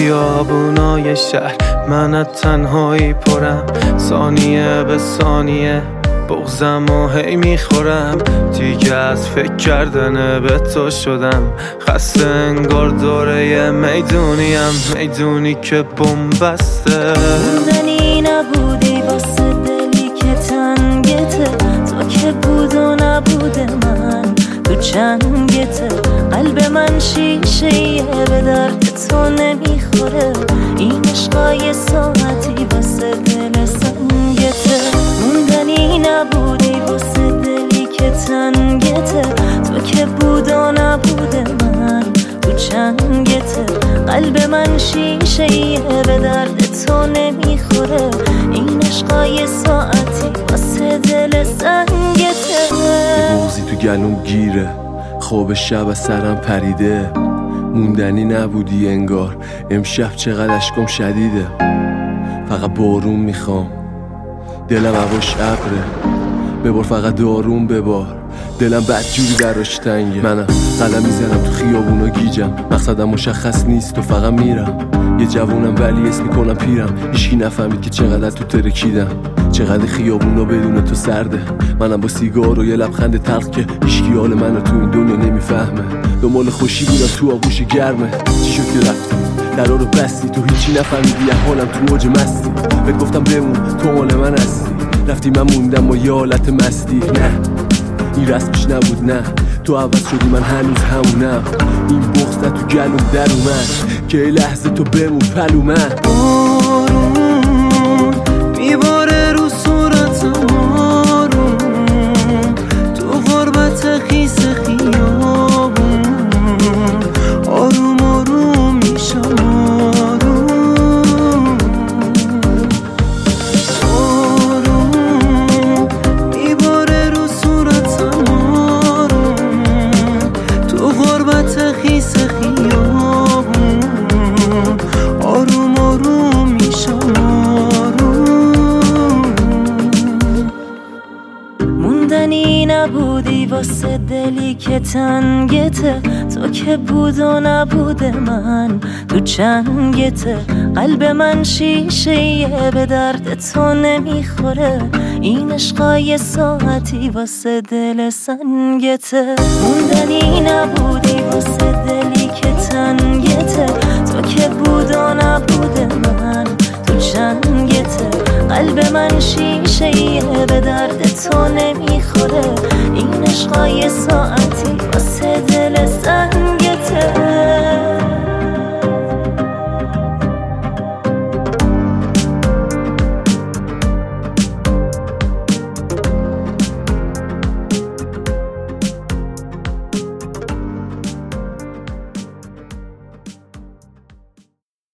خیابونای شهر من از تنهایی پرم، ثانیه به ثانیه بغزم و هی میخورم، دیگه از فکر کردن به تو شدم خسته، انگار دوره میدونیم، میدونی که بمبسته. موندنی نبودی واسه دلی که تنگته، تو که بود و نبوده من تو چنگته، قلب من شیشه‌ایه به درد تو نمیخوره، این عشقای ساعتی واسه دل سنگته. موندنی نبودی واسه دلی که تنگته، تو که بود و نبوده من تو چنگته، قلب من شیشه‌ایه به درد تو نمیخوره، این عشقای ساعتی واسه دل سنگته. بغضی تو گلوم گیره، خواب شب از سرم پریده، موندنی نبودی انگار، امشب چقدر اشکم شدیده، فقط بارون میخوام، دلم هواش ابره، ببار فقط دارون ببار، دلم بدجوری براش تنگه، منم قدم میزنم تو خیابونا گیجم، مقصدم مشخص نیست و فقط میرم، یه جوونم ولی اسم میکنم پیرم، هیچکی نفهمید که چقدر تو ترکیدم، چقدر خیابونا بدون تو سرده، منم با سیگار و یه لبخند تلخ که هیچکی حال منو تو این دنیا نمیفهمه، دنبال خوشی بودم تو آغوش گرمه، چی شد که رفتی درا رو بستی، تو هیچی نفهمیدی یه حالم تو موج مستی، بهت گفتم بمون تو مال من هستی، رفتی من موندم با یه حالت مستی، نه این رسمش نبود، نه تو عوض شدی من هنوز همونم، این بغض تو گلوم در اومد که ای لحظه تو بمون پلومن. بارون میباره رو صورتم، آروم تو غربت خیس خیابون، آروم آروم میشم آروم، بارون میباره رو صورتم، آروم تو غربت خیس خیابون، آروم آروم میشم آروم. موندنی نبودی واسه دلی که تنگته، تو که بود و نبوده من تو چنگته، قلب من شیشه‌ایه به درد تو نمیخوره، این عشقای ساعتی واسه دل سنگته. موندنی نبودی واسه دلی که تنگته، تو که بود و نبوده من تو چنگته، قلب من شیشه‌ایه به درد تو نمیخوره، این عشقای ساعتی واسه دل سنگته.